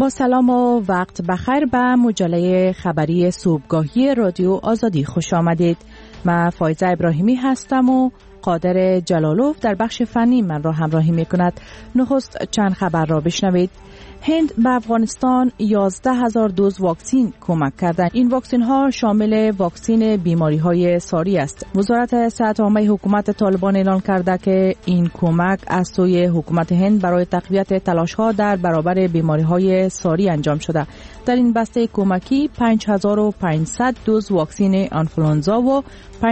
با سلام و وقت بخیر به مجله خبری صبحگاهی رادیو آزادی خوش آمدید. من فایزه ابراهیمی هستم و قادر جلالوف در بخش فنی من را همراهی می کند. نخست چند خبر را بشنوید. هند به افغانستان 11,000 دوز واکسین کمک کردند. این واکسین ها شامل واکسین بیماری های ساری است. وزارت صحت عامه حکومت طالبان اعلان کرده که این کمک از سوی حکومت هند برای تقویت تلاش ها در برابر بیماری های ساری انجام شده. در این بسته کمکی 5500 دوز واکسین آنفولانزا و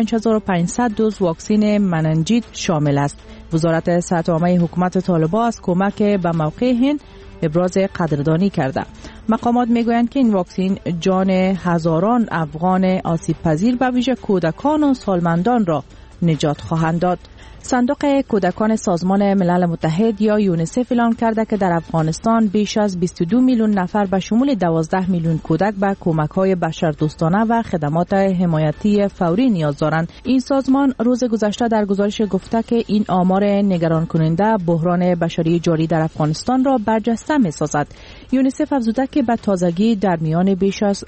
5500 دوز واکسین مننجیت شامل است. وزارت صحت عامه حکومت طالبان از کمک به موقع هند ابراز قدردانی کرده. مقامات میگویند که این واکسین جان هزاران افغان آسیب پذیر به ویژه کودکان و سالمندان را نجات خواهند داد. صندوق کودکان سازمان ملل متحد یا یونیسف اعلام کرده که در افغانستان بیش از 22 میلیون نفر به شمول 12 میلیون کودک به کمک‌های بشردوستانه و خدمات حمایتی فوری نیاز دارند. این سازمان روز گذشته در گزارش گفته که این آمار نگران کننده بحران بشری جاری در افغانستان را برجسته می‌سازد. یونیسف افزوده که به تازگی در میان بیش از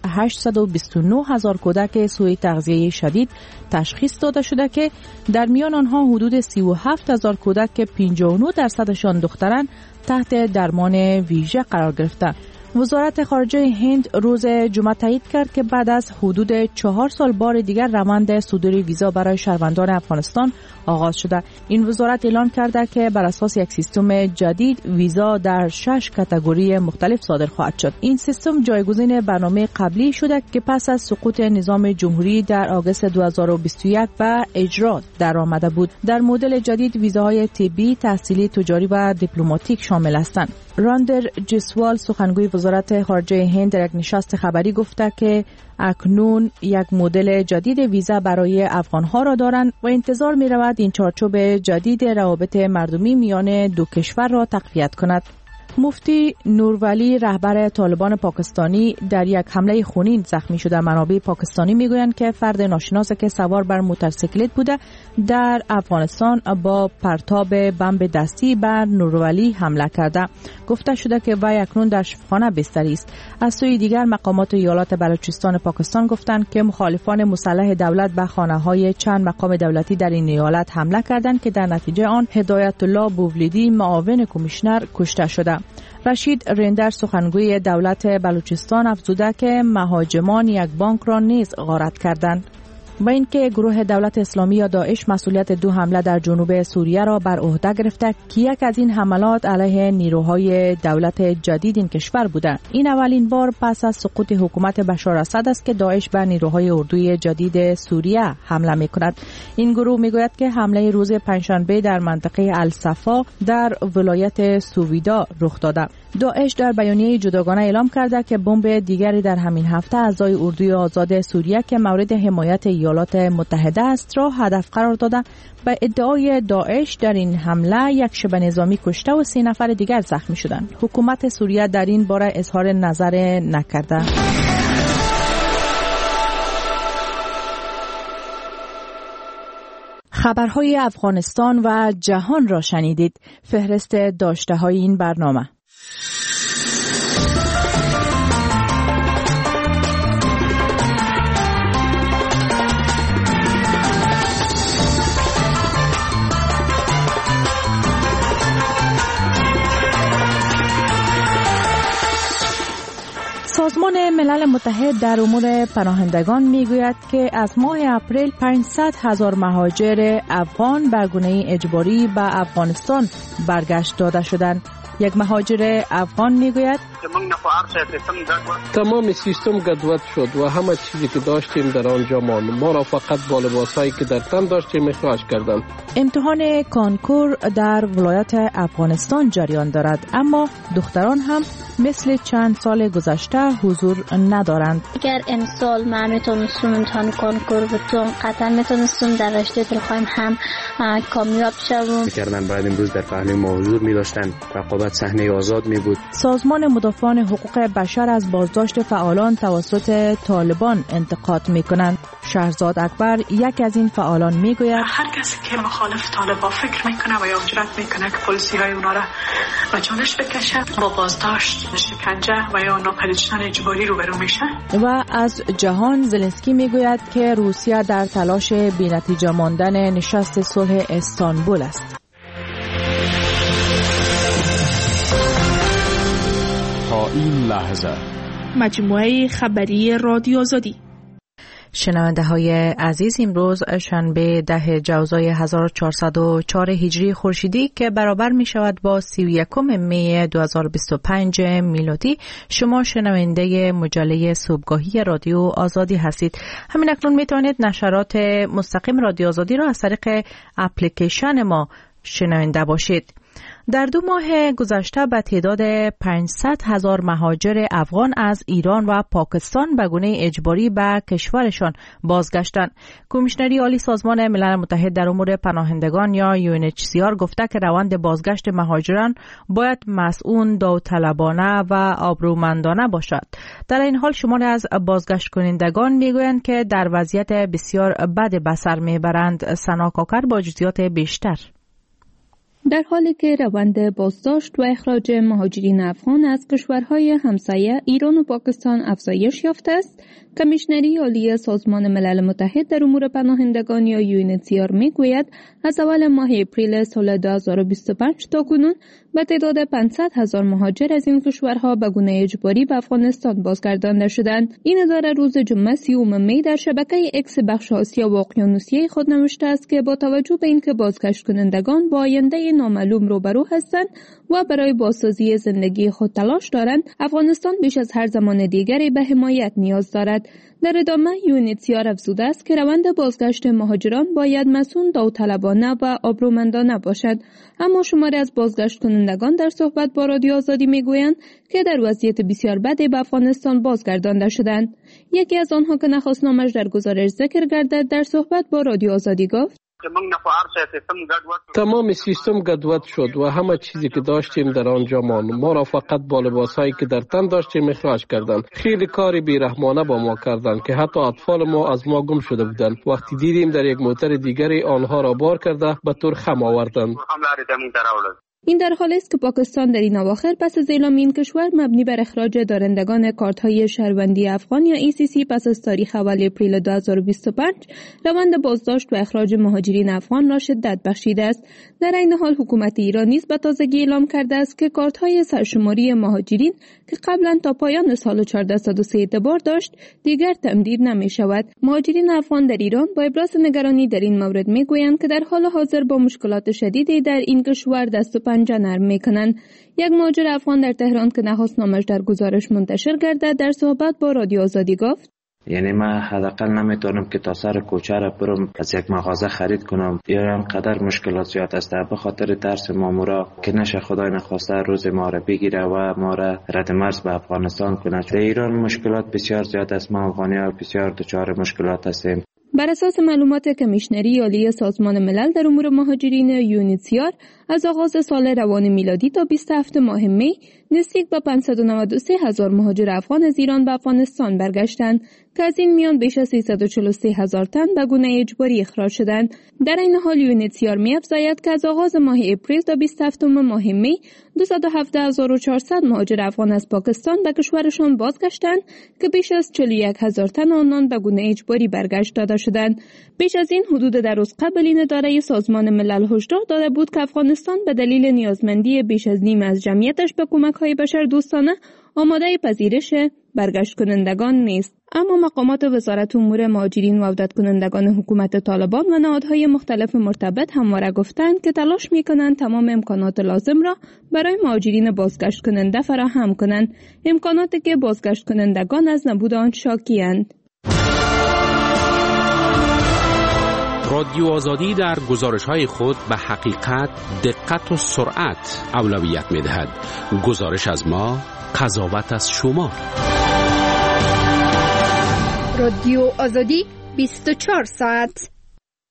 829,000 کودک سوء تغذیه شدید تشخیص داده شده که در میان آنها حدود 37,000 کودک که 59% دختران تحت درمان ویژه قرار گرفتند. وزارت خارجه هند روز جمعه تایید کرد که بعد از حدود 4 سال بار دیگر روند صدور ویزا برای شهروندان افغانستان آغاز شده. این وزارت اعلان کرده که بر اساس یک سیستم جدید ویزا در 6 کاتگوری مختلف صادر خواهد شد. این سیستم جایگزین برنامه قبلی شده که پس از سقوط نظام جمهوری در آگوست 2021 به اجرا درآمده بود. در مدل جدید ویزاهای طبی، تحصیلی، تجاری و دیپلماتیک شامل هستند. راندر جسوال سخنگوی وزارت خارجه هند در یک نشست خبری گفته که اکنون یک مدل جدید ویزا برای افغانها را دارند و انتظار می رود این چارچوب جدید روابط مردمی میان دو کشور را تقویت کند. مفتی نورولی رهبر طالبان پاکستانی در یک حمله خونین زخمی شده. منابع پاکستانی میگویند که فرد ناشناس که سوار بر موتورسیکلت بوده در افغانستان با پرتاب بمب دستی بر نورولی حمله کرده. گفته شده که وی اکنون در شفاخانه بستری است. از سوی دیگر مقامات ایالات بلوچستان پاکستان گفتند که مخالفان مسلح دولت به خانه‌های چند مقام دولتی در این ایالت حمله کردند که در نتیجه آن هدایت الله بوولیدی معاون کمیشنر کشته شده. رشید رندر سخنگوی دولت بلوچستان افزوده که مهاجمان یک بانک را نیز غارت کردند. با اینکه گروه دولت اسلامی یا داعش مسئولیت 2 حمله در جنوب سوریه را بر عهده گرفته که یک از این حملات علیه نیروهای دولت جدید این کشور بوده. این اولین بار پس از سقوط حکومت بشار اسد است که داعش به نیروهای اردوی جدید سوریه حمله می‌کند. این گروه میگوید که حمله روز پنجشنبه در منطقه الصفا در ولایت سویدا رخ داده. داعش در بیانیه جداگانه اعلام کرده که بمب دیگری در همین هفته اعضای اردوی آزاد سوریه که مورد حمایت ایالات متحده است را هدف قرار داده. به ادعای داعش در این حمله یک شبه نظامی کشته و 3 نفر دیگر زخمی شدند. حکومت سوریه در این باره اظهار نظر نکرده. خبرهای افغانستان و جهان را شنیدید. فهرست داشته‌های این برنامه. سازمان ملل متحد در امور پناهندگان میگوید که از ماه اپریل 500,000 مهاجر افغان به گونه اجباری به افغانستان برگشت داده شدند. یک مهاجر افغان میگوید تمام سیستم گدوت شد و همه چیزی که داشتیم در آنجا ماند. ما را فقط با لباسایی که در تن داشتیم اخراج کردند. امتحان کانکور در ولایت افغانستان جریان دارد، اما دختران هم مثل چند سال گذشته حضور ندارند. اگر امسال ما میتونستم امتحان کانکور بتونم قطعا میتونستم در رشته دلخواهیم هم کامیاب شوم. کردن بعد امروز در پهلوی ما حضور می داشتن، رقابت صحنه آزاد می بود. سازمان مدافعان حقوق بشر از بازداشت فعالان توسط طالبان انتقاد می کنند. شهرزاد اکبر یک از این فعالان می گوید هر کسی که مخالف طالبان فکر می کنه و یا جرأت می کنه که پلیسی های اونا را به چالش بکشه با بازداشت، شکنجه و یا ناپدید شدن اجباری روبرو میشه. و از جهان زلنسکی می گوید که روسیه در تلاش بی‌نتیجه ماندن نشست صلح استانبول است. تا این لحظه مجموعه خبری رادیو آزادی. شنونده های عزیز، امروز شنبه 10 جوزای 1404 هجری خورشیدی که برابر می شود با 31 می 2025 میلادی، شما شنونده مجله صبحگاهی رادیو آزادی هستید. همین اکنون می توانید نشرات مستقیم رادیو آزادی را از طریق اپلیکیشن ما شنونده باشید. در 2 ماه گذشته به تعداد 500,000 مهاجر افغان از ایران و پاکستان به گونه اجباری به کشورشان بازگشتند. کمیشنری عالی سازمان ملل متحد در امور پناهندگان یا UNHCR گفته که روند بازگشت مهاجران باید مسئول، داوطلبانه و آبرومندانه باشد. در این حال شماری از بازگشت کنندگان میگویند که در وضعیت بسیار بد به سر میبرند. سنا کاکر با جزئیات بیشتر. در حالی که روند بازداشت و اخراج مهاجرین افغان از کشورهای همسایه ایران و پاکستان افزایش یافته است، کمیشنری عالی سازمان ملل متحد در امور پناهندگان یا UNHCR میگوید از اول ماه اپریل سال 2025 تا کنون به تعداد 500,000 مهاجر از این کشورها به گونه اجباری به افغانستان بازگردانده شدند. این اداره روز جمعه 30 می در شبکه اکس بخش آسیا و اقیانوسیه خود نوشته است که با توجه به اینکه بازگشت کنندگان با آینده نامعلوم روبرو هستند و برای بازسازی زندگی خود تلاش دارند، افغانستان بیش از هر زمان دیگری به حمایت نیاز دارد. در ادامه UNHCR افزوده است که روند بازگشت مهاجران باید مسئول، داوطلبانه و آبرومندانه باشد. اما شماری از بازگشت کنندگان در صحبت با رادیو آزادی میگویند که در وضعیت بسیار بدی به افغانستان بازگردانده شدند. یکی از آنها که نخواست نامش در گزارش ذکر گردد در صحبت با رادیو آزادی گفت تمام سیستم گدوت شد و همه چیزی که داشتیم در آنجا ماند. ما را فقط با لباسایی که در تن داشتیم اخراج کردند. خیلی کاری بیرحمانه با ما کردند که حتی اطفال ما از ما گم شده بودند. وقتی دیدیم در یک موتر دیگری آنها را بار کرده به طور خم آوردند. این در حالی است که پاکستان در این اواخر پس از اعلام این کشور مبنی بر اخراج دارندگان کارت‌های شهروندی افغان یا ECC پس از تاریخ اول اپریل 2025 روند بازداشت و اخراج مهاجرین افغان را شدت بخشیده است. در این حال حکومت ایران نیز به تازگی اعلام کرده است که کارت‌های سرشماری مهاجرین که قبلا تا پایان سال 1403 اعتبار داشت دیگر تمدید نمی‌شود. مهاجرین افغان در ایران با ابراز نگرانی در این مورد می‌گویند که در حال حاضر با مشکلات شدیدی در این کشور دست پنجه نرم میکنند. یک مهاجر افغان در تهران که نخواست نامش در گزارش منتشر گردد در صحبت با رادیو آزادی گفت یعنی من حداقل نمیتونم که تا سر کوچه را برم از یک مغازه خرید کنم. اینقدر مشکلات زیاد است به خاطر ترس مامورا که نشه خدای نخواسته روز ما را بگیره و ما را رد مرز به افغانستان کنه. در ایران مشکلات بسیار زیاد است. ما افغانی‌ها بسیار دچار مشکلات هستیم. بر اساس معلومات کمیشنری عالی سازمان ملل در امور مهاجرین UNHCR از آغاز سال روان میلادی تا 27 ماه می نزدیک به 593,000 مهاجر افغان از ایران به افغانستان برگشتند که از این میان بیش از 343,000 تن به گونه اجباری اخراج شدند. در این حال UNHCR می‌افزاید که از آغاز ماه اپریل تا 27 ماه می 217,400 مهاجر افغان از پاکستان به کشورشان بازگشتند که بیش از 41,000 تن آنان به گونه اجباری برگشت داده شدند. بیش از این حدود در روز قبل این اداره سازمان ملل هشدار داده بود که افغانستان به دلیل نیازمندی بیش از نیم از جمعیتش به کمک‌های بشردوستانه آماده پذیرش برگشت کنندگان نیست. اما مقامات وزارت امور مهاجرین و عودت کنندگان حکومت طالبان و نهادهای مختلف مرتبط همواره گفتند که تلاش می‌کنند تمام امکانات لازم را برای مهاجرین بازگشت کننده فراهم کنند، امکاناتی که بازگشت کنندگان از نبود آن شاکی‌اند. رادیو آزادی در گزارش‌های خود به حقیقت، دقت و سرعت اولویت می‌دهد. گزارش از ما، قضاوت از شما. رادیو آزادی 24 ساعت.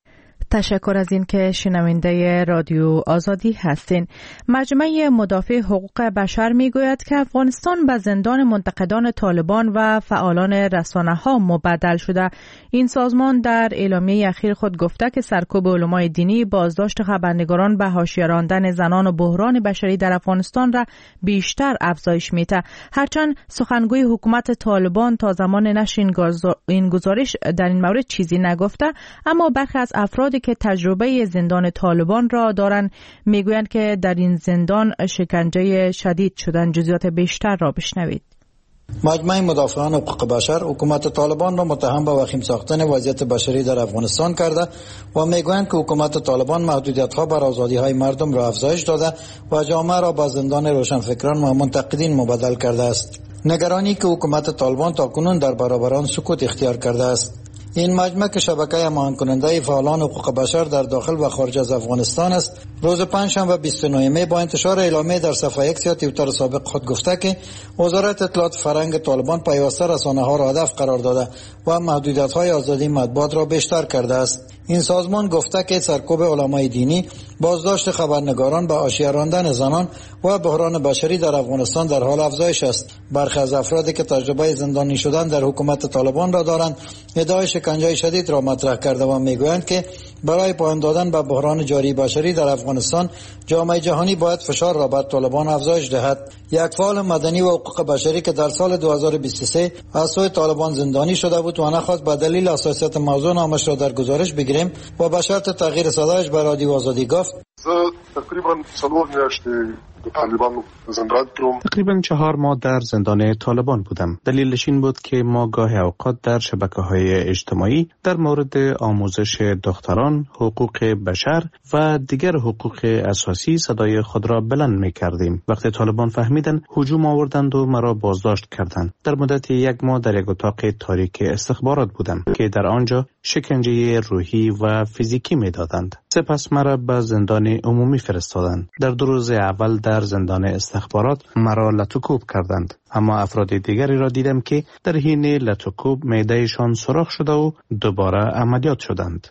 تشکر از این که شنونده رادیو آزادی هستین. مجمع مدافع حقوق بشر میگوید که افغانستان به زندان منتقدان طالبان و فعالان رسانه‌ها مبدل شده. این سازمان در اعلامیه اخیر خود گفته که سرکوب علمای دینی، بازداشت خبرنگاران به حاشیه راندن زنان و بحران بشری در افغانستان را بیشتر افزایش میده. هرچند سخنگوی حکومت طالبان تا زمان نشر این گزارش در این مورد چیزی نگفته، اما برخی از افرادی که تجربه زندان طالبان را دارند میگویند که در این زندان شکنجه شدید شدن. جزئیات بیشتر را بشنوید. مجمع مدافعان حقوق بشر حکومت طالبان را متهم به وخیم ساختن وضعیت بشری در افغانستان کرده و میگویند که حکومت طالبان محدودیت‌ها بر آزادی‌های مردم را افزایش داده و جامعه را به زندان روشنفکران و منتقدین مبدل کرده است. نگرانی که حکومت طالبان تاکنون در برابر آن سکوت اختیار کرده است. این مجمع که شبکه هماهنگ کننده فعالان حقوق بشر در داخل و خارج از افغانستان است، روز پنجشنبه 29 می با انتشار اعلامیه در صفحه ایکس یا توییتر سابق خود گفته که وزارت اطلاعات فرهنگ طالبان پیوسته رسانه‌ها را هدف قرار داده و محدودیت‌های آزادی مطبوعات را بیشتر کرده است. این سازمان گفته که سرکوب علمای دینی، بازداشت خبرنگاران، به حاشیه راندن زنان و بحران بشری در افغانستان در حال افزایش است. برخی از افرادی که تجربه زندانی شدن در حکومت طالبان را دارند، ادعای شکنجه شدید را مطرح کرده و میگویند که برای پایان دادن به بحران جاری بشری در افغانستان جامعه جهانی باید فشار را بر طالبان افزایش دهد. یک فعال مدنی و حقوق بشری که در سال 2023 از سوی طالبان زندانی شده بود و نخواست به دلیل حساسیت موضوع نامش را در گزارش بگیریم و به شرط تغییر صدایش به رادیو آزادی گفت: تقریبا 4 میاشت طالبان زندان کردم. تقریبا 4 ماه در زندان طالبان بودم. دلیلش این بود که ما گاهی اوقات در شبکه‌های اجتماعی در مورد آموزش دختران، حقوق بشر و دیگر حقوق اساسی صدای خود را بلند می‌کردیم. وقتی طالبان فهمیدن، هجوم آوردند و مرا بازداشت کردند. در مدت 1 ماه در یک اتاق تاریک استخبارات بودم که در آنجا شکنجه روحی و فیزیکی می‌دادند. سپس مرا به زندان عمومی فرستادند. در 2 روز اول در زندان استخبارات مرا لطوکوب کردند، اما افراد دیگری را دیدم که در حین لطوکوب معده‌شان سوراخ شده و دوباره عملیات شدند.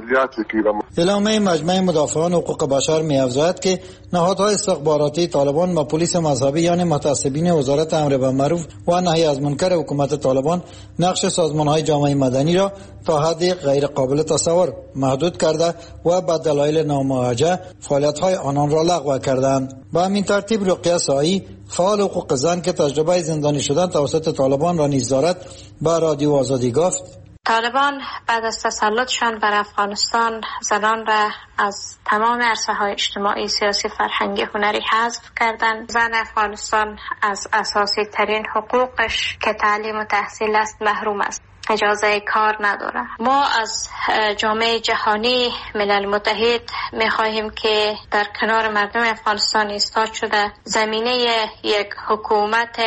اعلامیه مجمع مدافعان حقوق بشر می‌افزاید که نهادهای استخباراتی طالبان و پلیس مذهبی یعنی متعصبین وزارت امر بالمعروف و نهی از منکر حکومت طالبان نقش سازمان‌های جامعه مدنی را تا حدی غیر قابل تصور محدود کرده و به دلایل نامواجه فعالیت‌های آنان را لغو کردند. به همین ترتیب رقیه سایی، فعال حقوق زن که تجربه زندانی شدن توسط طالبان را نیز دارد، به رادیو آزادی گفت: طالبان بعد از تسلطشان بر افغانستان زنان را از تمام عرصه‌های اجتماعی، سیاسی، فرهنگی، هنری حذف کردند. زن افغانستان از اساسی ترین حقوقش که تعلیم و تحصیل است محروم است. اجازه کار نداره. ما از جامعه جهانی، ملل متحد می‌خواهیم که در کنار مردم افغانستان ایستاد شده زمینه یک حکومت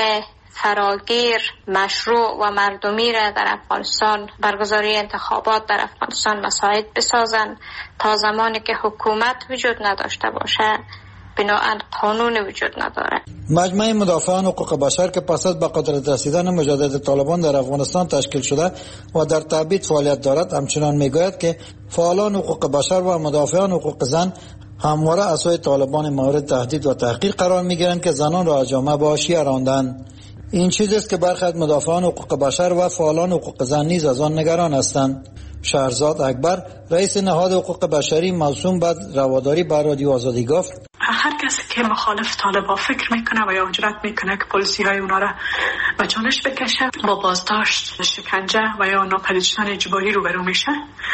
فراگیر، مشروع و مردمی را در افغانستان، برگزاری انتخابات در افغانستان مساعد بسازند. تا زمانی که حکومت وجود نداشته باشه بناهن قانون وجود نداره. مجمع مدافعان حقوق بشر که پس از به قدرت رسیدن مجدد طالبان در افغانستان تشکیل شده و در تبعید فعالیت دارد، همچنان میگوید که فعالان حقوق بشر و مدافعان حقوق زن همواره از سوی طالبان مورد تهدید و تحقیر قرار میگیرند که زنان را از جامعه به حاشیه راندند. این چیزی است که برخی از مدافعان حقوق بشر و فعالان حقوق زن نیز از آن نگران هستند. شهرزاد اکبر، رئیس نهاد حقوق بشری موسوم به رواداری، به رادیو آزادی گفت: هر کسی که مخالف طالبان فکر میکنه و یا جرأت میکنه که پلیسی های اونا را به چالش بکشه، با بازداشت، شکنجه و یا ناپدید شدن اجباری روبرو میشه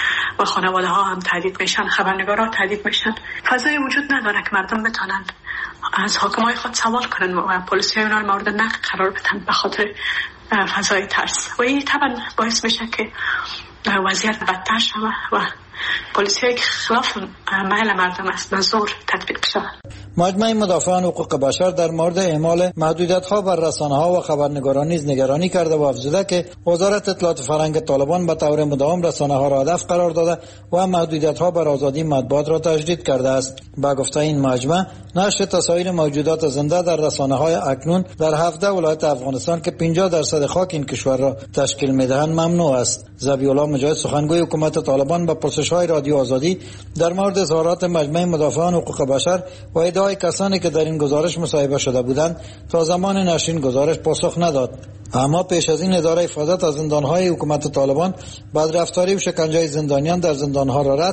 و خانواده ها هم تهدید میشن، خبرنگارا تهدید میشن. فضای وجود نداره که مردم بتونن از حاکمای خود سوال کنن و پلیسی های اونا رو مورد نقد قرار بدن به خاطر فضای ترس. و این طبعا باعث میشه که وضعیت بدتر شود و پلیسی که خلاف میل مردم است به زور تطبیق شود. مجمع مدافعان حقوق بشر در مورد اعمال محدودیت‌ها بر رسانه‌ها و خبرنگاران نیز نگرانی کرده و افزوده که وزارت اطلاعات فرهنگ طالبان به طور مداوم رسانه‌ها را هدف قرار داده و محدودیت‌ها بر آزادی مطبوعات را تجدید کرده است. با گفته این مجمع، نشر تصاویر موجودات زنده در رسانه‌های اکنون در 17 ولایت افغانستان که 50% خاک این کشور را تشکیل می‌دهند ممنوع است. ذبیح‌الله مجاهد سخنگوی حکومت طالبان به پرسش‌های رادیو آزادی در مورد اظهارات مجمع مدافعان حقوق بشر و ادعای کسانی که در این گزارش مصاحبه شده بودند تا زمان نشر این گزارش پاسخ نداد. اما پیش از این اداره حفاظت از زندان‌های حکومت طالبان بدرفتاری و شکنجه زندانیان در زندان‌ها را رد